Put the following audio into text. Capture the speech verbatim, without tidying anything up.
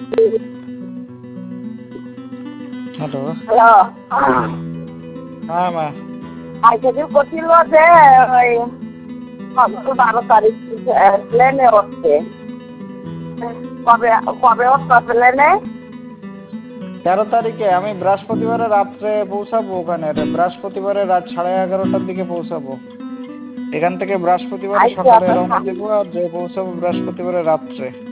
Hello. Hello. হ্যাঁ মা। আজকে যে করছিল যে ওই বারো তারিখ প্লেনে উঠছে, কবে কবে উঠবে প্লেনে? তেরো তারিখে আমি বৃহস্পতিবারে রাত্রে পৌঁছাবো ওখানে, বৃহস্পতিবারে রাত সাড়ে এগারোটার দিকে পৌঁছাবো এখান থেকে। বৃহস্পতিবারে আজকে সকালে আপনার রওনা দেবো আর যে পৌঁছাবো বৃহস্পতিবারে রাত্রে।